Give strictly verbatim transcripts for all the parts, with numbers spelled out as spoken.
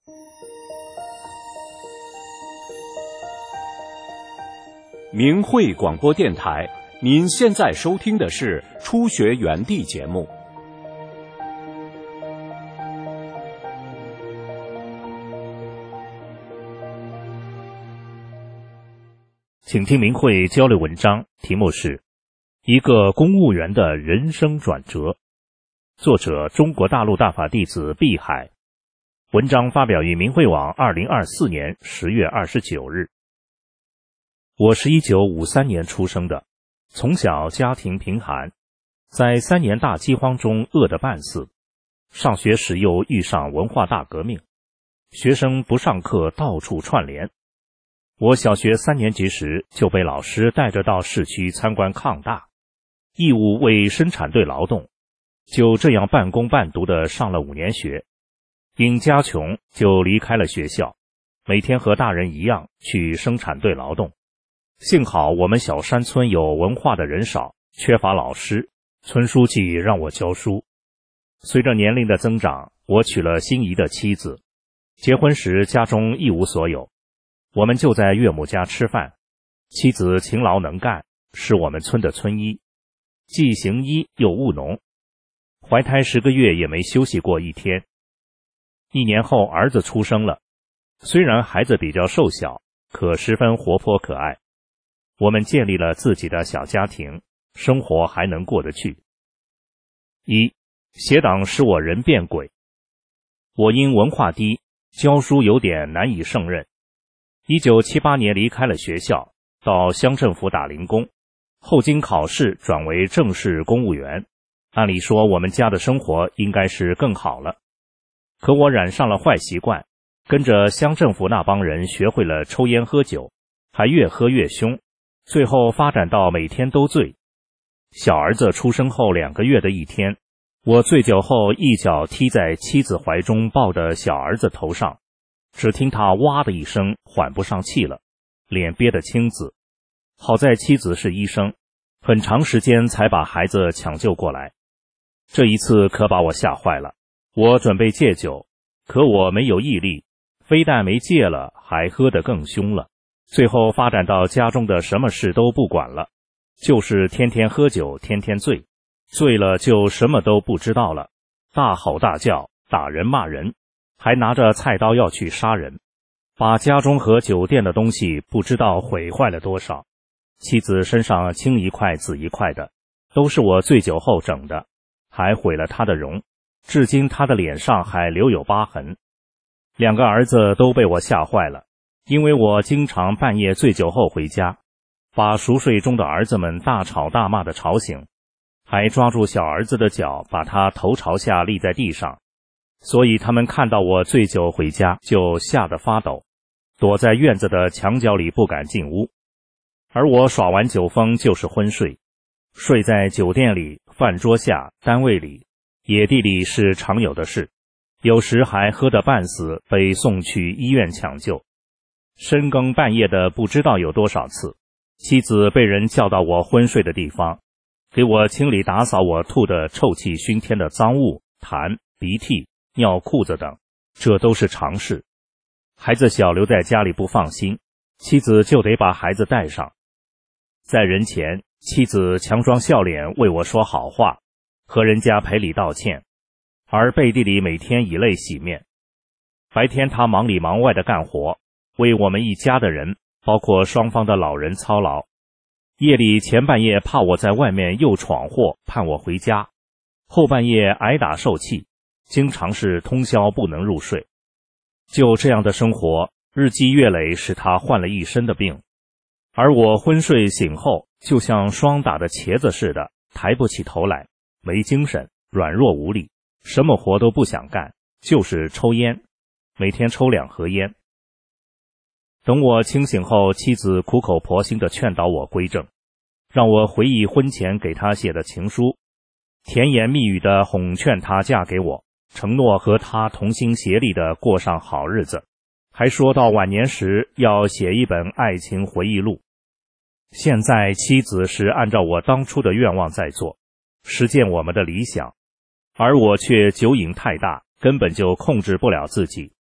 明慧广播电台，您现在收听的是初学园地节目。 请听明慧交流文章，题目是一个公务员的人生转折，作者中国大陆大法弟子碧海。文章发表于明慧网二零二四年十月二十九日。我是一九五三年出生的，从小家庭贫寒，在三年大饥荒中饿得半死。上学时又遇上文化大革命，学生不上课，到处串联。我小学三年级时就被老师带着到市区参观抗大，义务为生产队劳动，就这样半工半读地上了五年学。因家穷，就离开了学校，每天和大人一样去生产队劳动。幸好我们小山村有文化的人少，缺乏老师，村书记让我教书。随着年龄的增长，我娶了心仪的妻子。结婚时家中一无所有，我们就在岳母家吃饭。妻子勤劳能干，是我们村的村医，既行医又务农，怀胎十个月也没休息过一天。一年后儿子出生了，虽然孩子比较瘦小，可十分活泼可爱。我们建立了自己的小家庭，生活还能过得去。一，邪党使我人变鬼。我因文化低，教书有点难以胜任。一九七八年离开了学校，到乡政府打零工，后经考试转为正式公务员。按理说我们家的生活应该是更好了，可我染上了坏习惯，跟着乡政府那帮人学会了抽烟喝酒，还越喝越凶，最后发展到每天都醉。小儿子出生后两个月的一天，我醉酒后一脚踢在妻子怀中抱的小儿子头上，只听他哇的一声，缓不上气了，脸憋得青紫。好在妻子是医生，很长时间才把孩子抢救过来。这一次可把我吓坏了，我准备戒酒，可我没有毅力，非但没戒了，还喝得更凶了。最后发展到家中的什么事都不管了，就是天天喝酒，天天醉，醉了就什么都不知道了，大吼大叫，打人骂人，还拿着菜刀要去杀人，把家中和酒店的东西不知道毁坏了多少。妻子身上青一块紫一块的，都是我醉酒后整的，还毁了她的容，至今她的脸上还留有疤痕。两个儿子都被我吓坏了，因为我经常半夜醉酒后回家，把熟睡中的儿子们大吵大骂的吵醒，还抓住小儿子的脚，把他头朝下立在地上，所以他们看到我醉酒回家就吓得发抖，躲在院子的墙角里不敢进屋。而我耍完酒疯就是昏睡，睡在酒店里、饭桌下、单位里、野地里是常有的事，有时还喝得半死，被送去医院抢救。深更半夜的不知道有多少次，妻子被人叫到我昏睡的地方，给我清理打扫我吐得臭气熏天的脏物、痰、鼻涕、尿裤子等，这都是常事。孩子小留在家里不放心，妻子就得把孩子带上。在人前，妻子强装笑脸为我说好话，和人家赔礼道歉，而背地里每天以泪洗面。白天她忙里忙外的干活，为我们一家的人，包括双方的老人操劳。夜里前半夜怕我在外面又闯祸，盼我回家，后半夜挨打受气，经常是通宵不能入睡。就这样的生活，日积月累使他患了一身的病。而我昏睡醒后，就像霜打的茄子似的，抬不起头来，没精神，软弱无力，什么活都不想干，就是抽烟，每天抽两盒烟。等我清醒后，妻子苦口婆心地劝导我归正，让我回忆婚前给她写的情书，甜言蜜语地哄劝她嫁给我，承诺和她同心协力地过上好日子，还说到晚年时要写一本爱情回忆录。现在妻子是按照我当初的愿望在做，实践我们的理想，而我却酒瘾太大，根本就控制不了自己。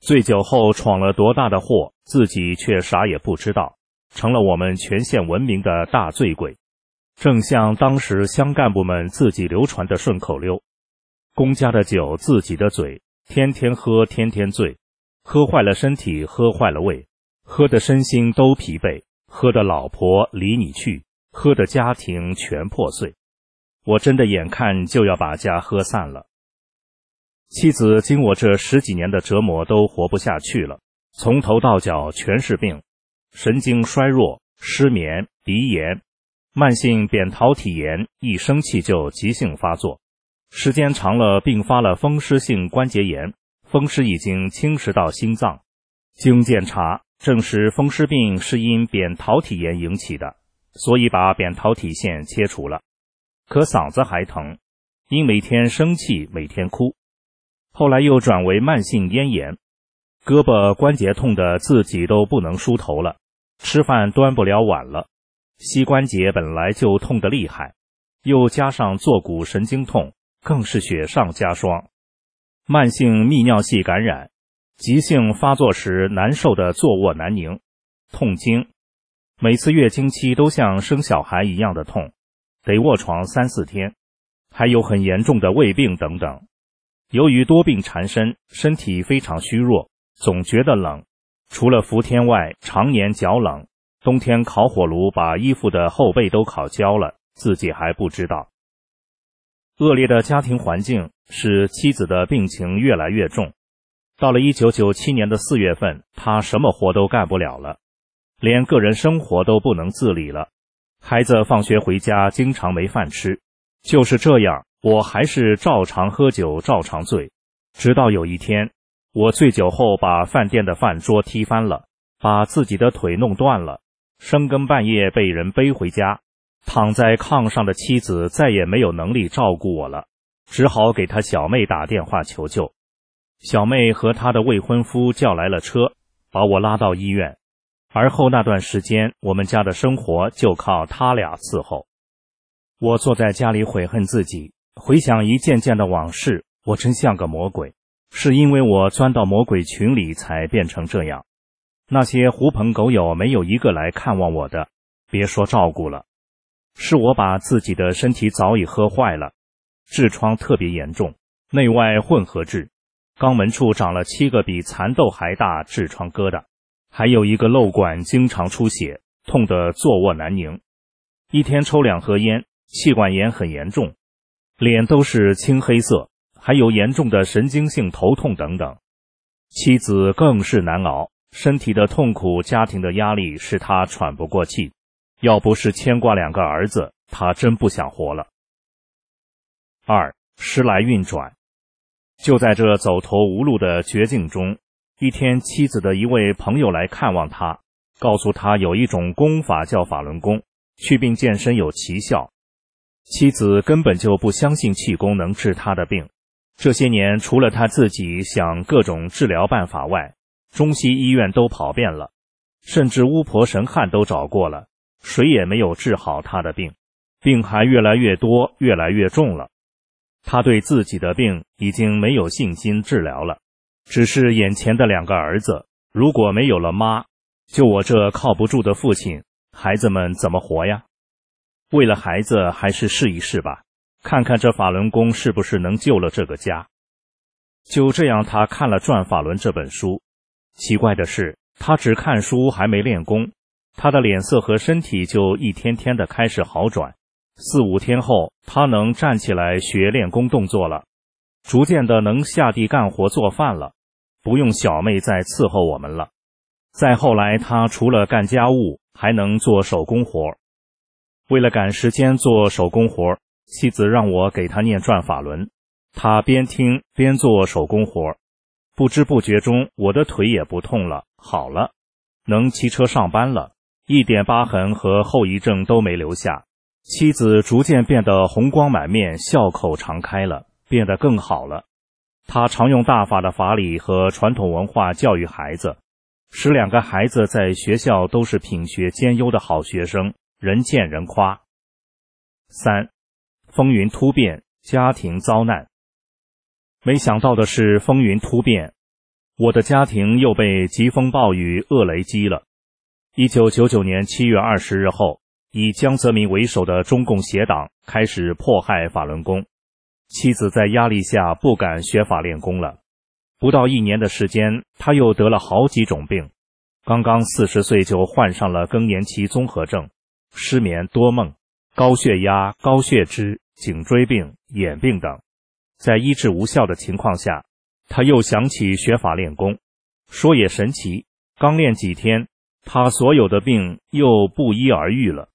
醉酒后闯了多大的祸，自己却啥也不知道，成了我们全县闻名的大醉鬼。正像当时乡干部们自己流传的顺口溜：公家的酒自己的嘴，天天喝天天醉，喝坏了身体，喝坏了胃，喝的身心都疲惫，喝的老婆离你去，喝的家庭全破碎。我真的眼看就要把家喝散了。妻子经我这十几年的折磨都活不下去了，从头到脚全是病，神经衰弱、失眠、鼻炎、慢性扁桃体炎，一生气就急性发作，时间长了并发了风湿性关节炎，风湿已经侵蚀到心脏。经检查证实风湿病是因扁桃体炎引起的，所以把扁桃体腺切除了。可嗓子还疼，因每天生气每天哭。后来又转为慢性咽炎，胳膊关节痛得自己都不能梳头了，吃饭端不了碗了，膝关节本来就痛得厉害，又加上坐骨神经痛，更是雪上加霜。慢性泌尿系感染，急性发作时难受的坐卧难宁，痛经，每次月经期都像生小孩一样的痛，得卧床三四天，还有很严重的胃病等等。由于多病缠身，身体非常虚弱，总觉得冷，除了伏天外，常年脚冷，冬天烤火炉把衣服的后背都烤焦了，自己还不知道。恶劣的家庭环境使妻子的病情越来越重。到了一九九七年的四月份，他什么活都干不了了，连个人生活都不能自理了。孩子放学回家经常没饭吃，就是这样，我还是照常喝酒，照常醉。直到有一天，我醉酒后把饭店的饭桌踢翻了，把自己的腿弄断了，深更半夜被人背回家。躺在炕上的妻子再也没有能力照顾我了，只好给他小妹打电话求救。小妹和她的未婚夫叫来了车，把我拉到医院。而后那段时间，我们家的生活就靠他俩伺候。我坐在家里悔恨自己，回想一件件的往事，我真像个魔鬼，是因为我钻到魔鬼群里才变成这样。那些狐朋狗友没有一个来看望我的，别说照顾了。是我把自己的身体早已喝坏了，痔疮特别严重，内外混合痔，肛门处长了七个比蚕豆还大痔疮疙瘩，还有一个瘘管经常出血，痛得坐卧难宁。一天抽两盒烟，气管炎很严重，脸都是青黑色，还有严重的神经性头痛等等。妻子更是难熬，身体的痛苦，家庭的压力使她喘不过气，要不是牵挂两个儿子，她真不想活了。二，时来运转。就在这走投无路的绝境中，一天妻子的一位朋友来看望他，告诉他有一种功法叫法轮功，祛病健身有奇效。妻子根本就不相信气功能治他的病，这些年除了他自己想各种治疗办法外，中西医院都跑遍了，甚至巫婆神汉都找过了，谁也没有治好他的病，病还越来越多，越来越重了。他对自己的病已经没有信心治疗了，只是眼前的两个儿子，如果没有了妈，就我这靠不住的父亲，孩子们怎么活呀？为了孩子，还是试一试吧，看看这法轮功是不是能救了这个家。就这样，他看了《转法轮》这本书。奇怪的是，他只看书还没练功，他的脸色和身体就一天天的开始好转。四五天后，他能站起来学练功动作了，逐渐的能下地干活做饭了，不用小妹再伺候我们了。再后来，他除了干家务，还能做手工活。为了赶时间做手工活，妻子让我给他念转法轮，他边听边做手工活，不知不觉中，我的腿也不痛了，好了，能骑车上班了，一点疤痕和后遗症都没留下。妻子逐渐变得红光满面，笑口常开了，变得更好了。他常用大法的法理和传统文化教育孩子，使两个孩子在学校都是品学兼优的好学生，人见人夸。三，风云突变，家庭遭难。没想到的是风云突变， 我的家庭又被疾风暴雨恶雷击了。一九九九年七月二十日后，以江泽民为首的中共邪党开始迫害法轮功，妻子在压力下不敢学法练功了。不到一年的时间，他又得了好几种病，刚刚四十岁就患上了更年期综合症、失眠多梦、高血压、高血脂、颈椎病、眼病等。在医治无效的情况下，他又想起学法练功，说也神奇，刚练几天，他所有的病又不医而愈了。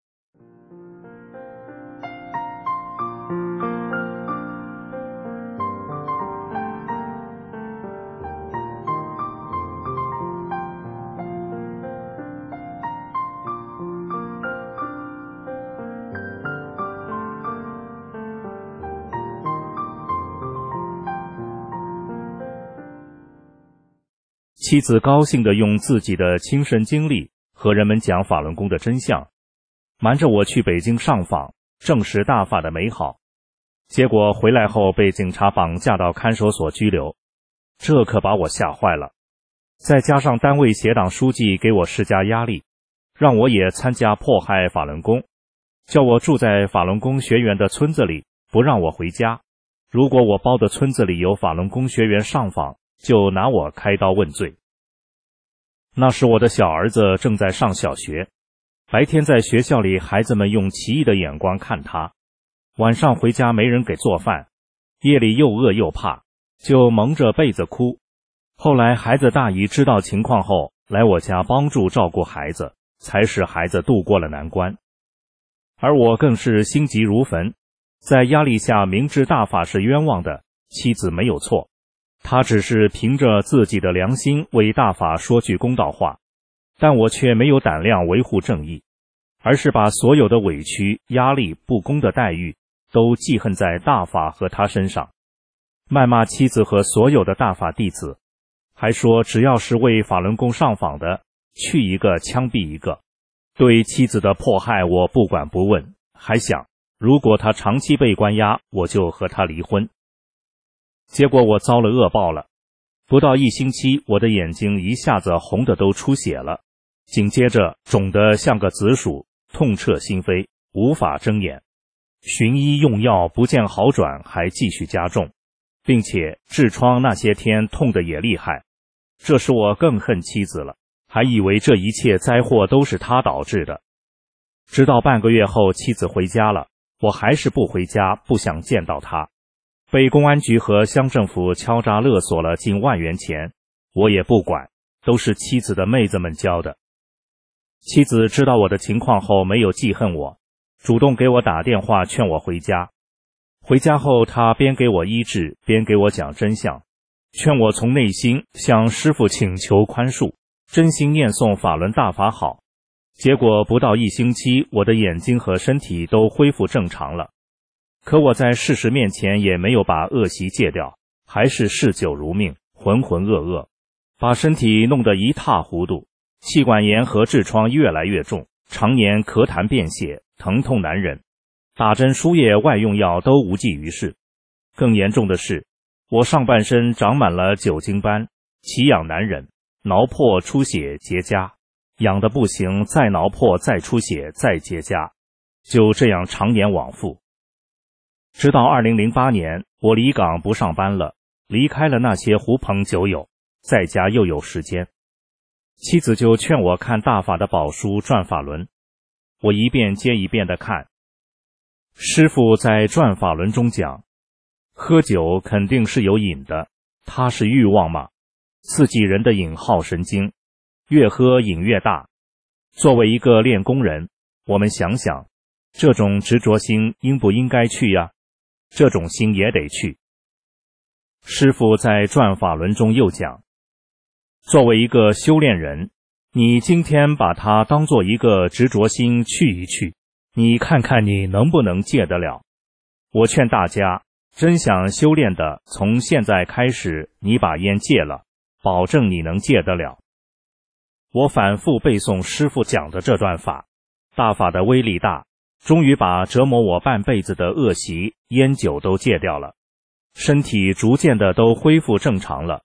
妻子高兴地用自己的亲身经历和人们讲法轮功的真相，瞒着我去北京上访，证实大法的美好。结果回来后被警察绑架到看守所拘留，这可把我吓坏了。再加上单位协党书记给我施加压力，让我也参加迫害法轮功，叫我住在法轮功学员的村子里，不让我回家。如果我包的村子里有法轮功学员上访，就拿我开刀问罪。那时我的小儿子正在上小学，白天在学校里孩子们用奇异的眼光看他，晚上回家没人给做饭，夜里又饿又怕，就蒙着被子哭。后来孩子大姨知道情况后，来我家帮助照顾孩子，才使孩子度过了难关。而我更是心急如焚，在压力下明知大法是冤枉的，妻子没有错，他只是凭着自己的良心为大法说句公道话，但我却没有胆量维护正义，而是把所有的委屈、压力、不公的待遇都记恨在大法和他身上，谩骂妻子和所有的大法弟子，还说只要是为法轮功上访的，去一个枪毙一个。对妻子的迫害我不管不问，还想如果他长期被关押，我就和他离婚。结果我遭了恶报了，不到一星期，我的眼睛一下子红的都出血了，紧接着肿得像个紫薯，痛彻心扉，无法睁眼。寻医用药不见好转，还继续加重，并且痔疮那些天痛得也厉害。这使我更恨妻子了，还以为这一切灾祸都是他导致的。直到半个月后，妻子回家了，我还是不回家，不想见到他。被公安局和乡政府敲诈勒索了近万元钱，我也不管，都是妻子的妹子们教的。妻子知道我的情况后没有记恨我，主动给我打电话劝我回家。回家后，她边给我医治，边给我讲真相，劝我从内心向师父请求宽恕，真心念诵法轮大法好。结果不到一星期，我的眼睛和身体都恢复正常了。可我在事实面前也没有把恶习戒掉，还是嗜酒如命，浑浑噩噩，把身体弄得一塌糊涂，气管炎和痔疮越来越重，常年咳痰便血，疼痛难忍，打针输液外用药都无济于事。更严重的是，我上半身长满了酒精斑，奇痒难忍，挠破出血结痂，痒得不行，再挠破再出血再结痂，就这样常年往复。直到二零零八年，我离岗不上班了，离开了那些狐朋酒友，在家又有时间。妻子就劝我看大法的宝书《转法轮》，我一遍接一遍地看。师父在《转法轮》中讲，喝酒肯定是有瘾的，它是欲望嘛，刺激人的瘾好神经，越喝瘾越大。作为一个练功人，我们想想，这种执着心应不应该去呀？这种心也得去。师父在《转法轮》中又讲，作为一个修炼人，你今天把它当做一个执着心去一去，你看看你能不能戒得了。我劝大家，真想修炼的，从现在开始，你把烟戒了，保证你能戒得了。我反复背诵师父讲的这段法，大法的威力大，终于把折磨我半辈子的恶习烟酒都戒掉了，身体逐渐的都恢复正常了，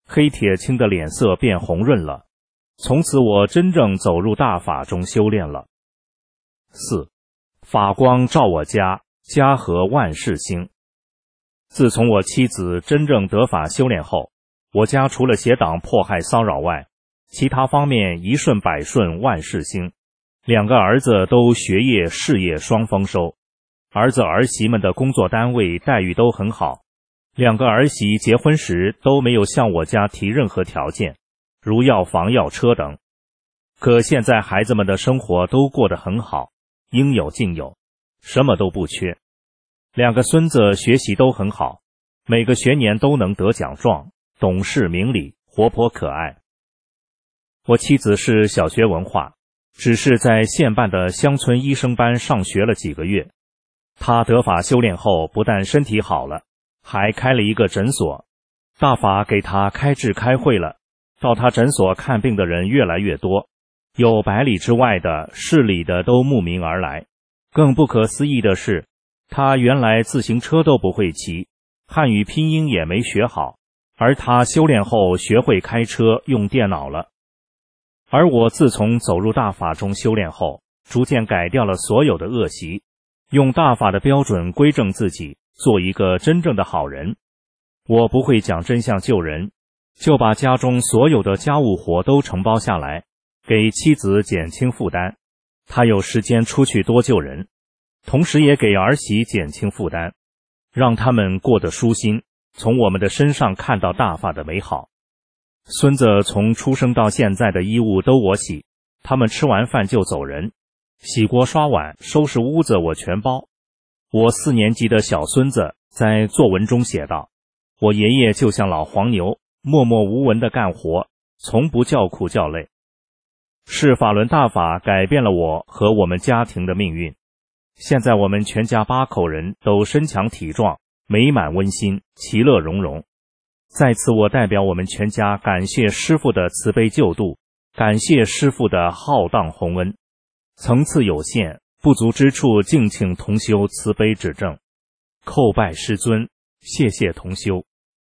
黑铁青的脸色变红润了。从此我真正走入大法中修炼了。四，法光照我家，家和万事兴。自从我妻子真正得法修炼后，我家除了邪党迫害骚扰外，其他方面一顺百顺，万事兴。两个儿子都学业事业双丰收，儿子儿媳们的工作单位待遇都很好。两个儿媳结婚时都没有向我家提任何条件，如要房要车等。可现在孩子们的生活都过得很好，应有尽有，什么都不缺。两个孙子学习都很好，每个学年都能得奖状，懂事明理，活泼可爱。我妻子是小学文化，只是在县办的乡村医生班上学了几个月。她得法修炼后，不但身体好了，还开了一个诊所。大法给她开治开会了，到她诊所看病的人越来越多，有百里之外的、市里的都慕名而来。更不可思议的是，她原来自行车都不会骑，汉语拼音也没学好，而她修炼后学会开车，用电脑了。而我自从走入大法中修炼后，逐渐改掉了所有的恶习，用大法的标准规正自己，做一个真正的好人。我不会讲真相救人，就把家中所有的家务活都承包下来，给妻子减轻负担，她有时间出去多救人，同时也给儿媳减轻负担，让他们过得舒心，从我们的身上看到大法的美好。孙子从出生到现在的衣物都我洗，他们吃完饭就走人，洗锅刷碗收拾屋子我全包。我四年级的小孙子在作文中写道，我爷爷就像老黄牛，默默无闻地干活，从不叫苦叫累。是法轮大法改变了我和我们家庭的命运，现在我们全家八口人都身强体壮，美满温馨，其乐融融。在此我代表我们全家感谢师父的慈悲救度，感谢师父的浩荡宏恩，层次有限，不足之处敬请同修慈悲指正，叩拜师尊，谢谢同修。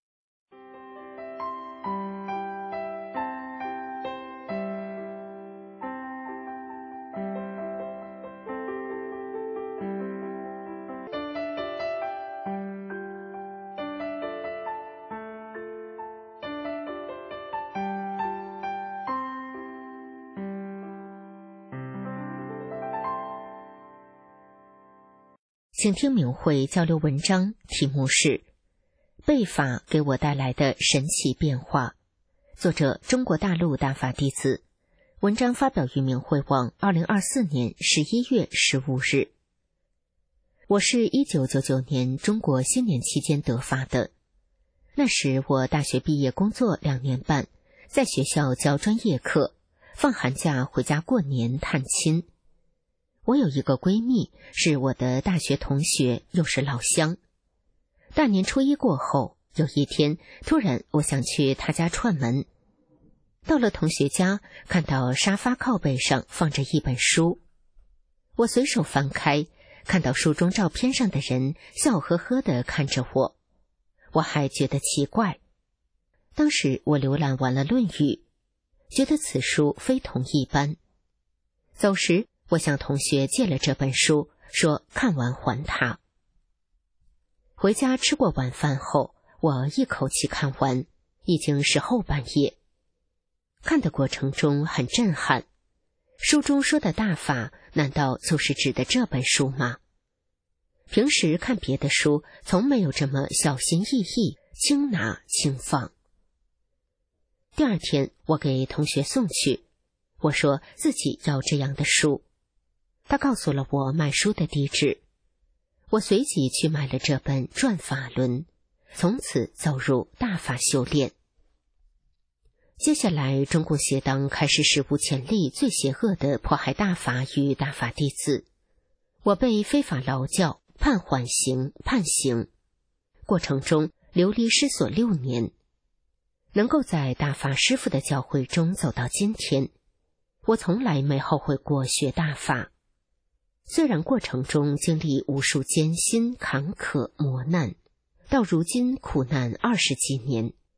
请听明慧交流文章，题目是被法给我带来的神奇变化，作者中国大陆大法弟子，文章发表于明慧网二零二四年十一月十五日。我是一九九九年中国新年期间得法的，那时我大学毕业工作两年半，在学校教专业课，放寒假回家过年探亲。我有一个闺蜜，是我的大学同学，又是老乡。大年初一过后，有一天，突然我想去她家串门。到了同学家，看到沙发靠背上放着一本书。我随手翻开，看到书中照片上的人笑呵呵地看着我，我还觉得奇怪。当时我浏览完了《论语》，觉得此书非同一般。走时，我向同学借了这本书，说看完还他。回家吃过晚饭后，我一口气看完，已经是后半夜。看的过程中很震撼，书中说的大法，难道就是指的这本书吗？平时看别的书，从没有这么小心翼翼，轻拿轻放。第二天，我给同学送去，我说自己要这样的书。他告诉了我买书的地址，我随即去买了这本《转法轮》，从此走入大法修炼。接下来，中共邪党开始史无前例、最邪恶的迫害大法与大法弟子，我被非法劳教，判缓刑、判刑，过程中流离失所六年。能够在大法师父的教诲中走到今天，我从来没后悔过学大法。虽然过程中经历无数艰辛、坎坷、磨难，到如今苦难二十几年，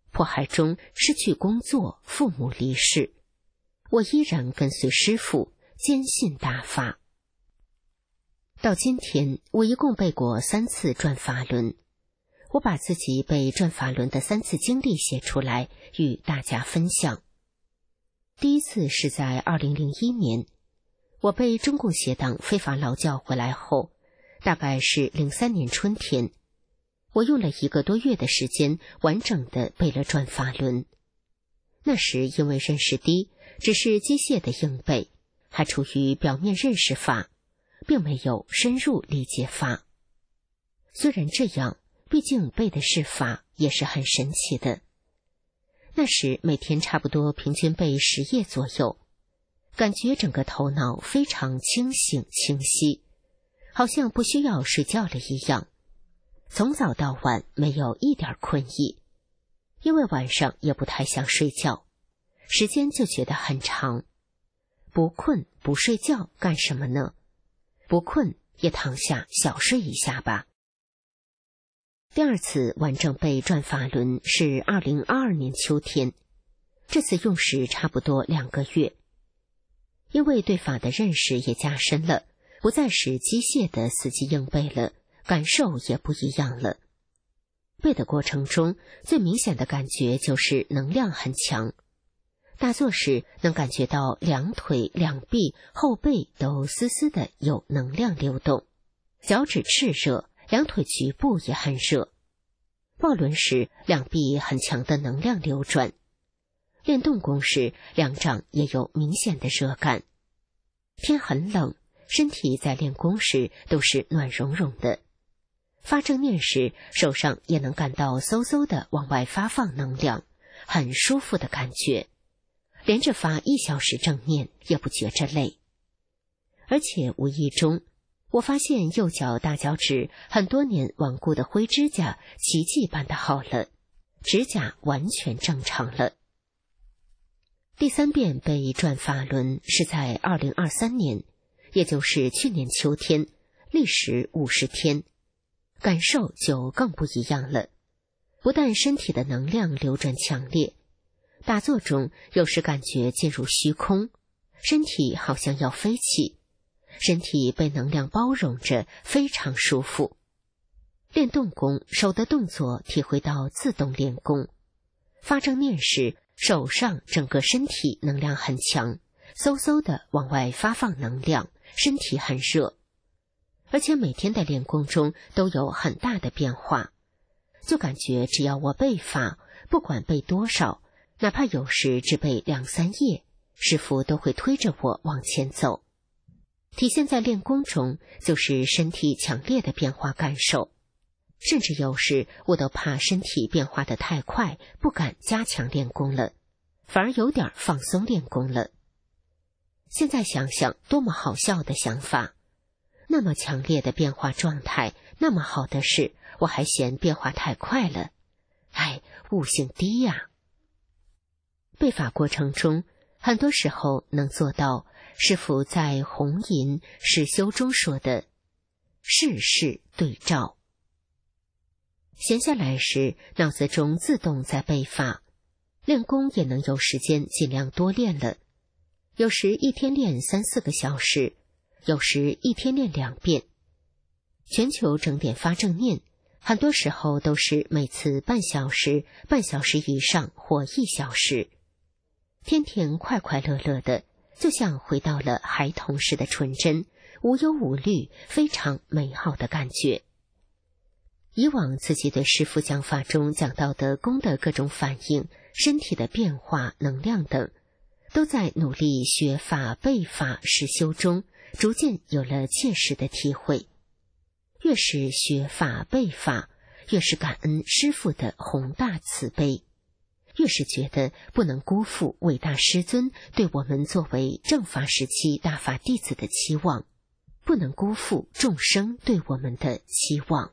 迫害中失去工作，父母离世，我依然跟随师父，坚信大法。到今天，我一共背过三次转法轮。我把自己背转法轮的三次经历写出来，与大家分享。第一次是在二零零一年，我被中共邪党非法劳教回来后，大概是零三年春天，我用了一个多月的时间，完整的背了转法轮。那时因为认识低，只是机械的硬背，还处于表面认识法，并没有深入理解法。虽然这样，毕竟背的是法，也是很神奇的。那时每天差不多平均背十页左右，感觉整个头脑非常清醒清晰，好像不需要睡觉了一样。从早到晚没有一点困意，因为晚上也不太想睡觉，时间就觉得很长。不困不睡觉干什么呢？不困也躺下小睡一下吧。第二次完整背转法轮是二零二二年秋天，这次用时差不多两个月。因为对法的认识也加深了，不再是机械的死记硬背了，感受也不一样了。背的过程中，最明显的感觉就是能量很强。打坐时能感觉到两腿、两臂、后背都丝丝的有能量流动，脚趾炽热，两腿局部也很热。抱轮时，两臂很强的能量流转。练动功时，两掌也有明显的热感。天很冷，身体在练功时都是暖融融的。发正念时，手上也能感到嗖嗖的往外发放能量，很舒服的感觉。连着发一小时正念也不觉着累。而且无意中，我发现右脚大脚趾很多年顽固的灰指甲奇迹般的好了，指甲完全正常了。第三遍背转法轮是在二零二三年，也就是去年秋天，历时五十天，感受就更不一样了。不但身体的能量流转强烈，打坐中有时感觉进入虚空，身体好像要飞起，身体被能量包容着，非常舒服。练动功，手的动作体会到自动练功。发正念时，手上整个身体能量很强，嗖嗖的往外发放能量，身体很热。而且每天的练功中都有很大的变化，就感觉只要我背法，不管背多少，哪怕有时只背两三页，师父都会推着我往前走。体现在练功中，就是身体强烈的变化感受，甚至有时我都怕身体变化得太快，不敢加强练功了，反而有点放松练功了。现在想想，多么好笑的想法！那么强烈的变化状态，那么好的事，我还嫌变化太快了。哎，悟性低呀！背法过程中，很多时候能做到师父在红银实修中说的事事对照。闲下来时，脑子中自动在背法，练功也能有时间尽量多练了。有时一天练三四个小时，有时一天练两遍。全球整点发正念，很多时候都是每次半小时、半小时以上或一小时。天天快快乐乐的，就像回到了孩童时的纯真，无忧无虑，非常美好的感觉。以往自己对师父讲法中讲到的功的各种反应、身体的变化、能量等，都在努力学法、背法、实修中，逐渐有了切实的体会。越是学法、背法，越是感恩师父的宏大慈悲，越是觉得不能辜负伟大师尊对我们作为正法时期大法弟子的期望，不能辜负众生对我们的期望。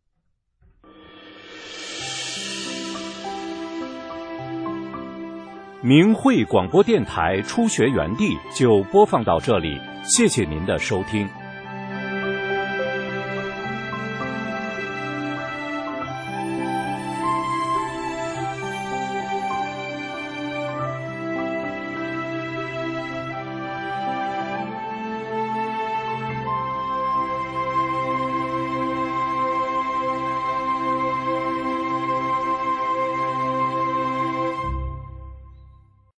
明慧广播电台初学园地就播放到这里，谢谢您的收听。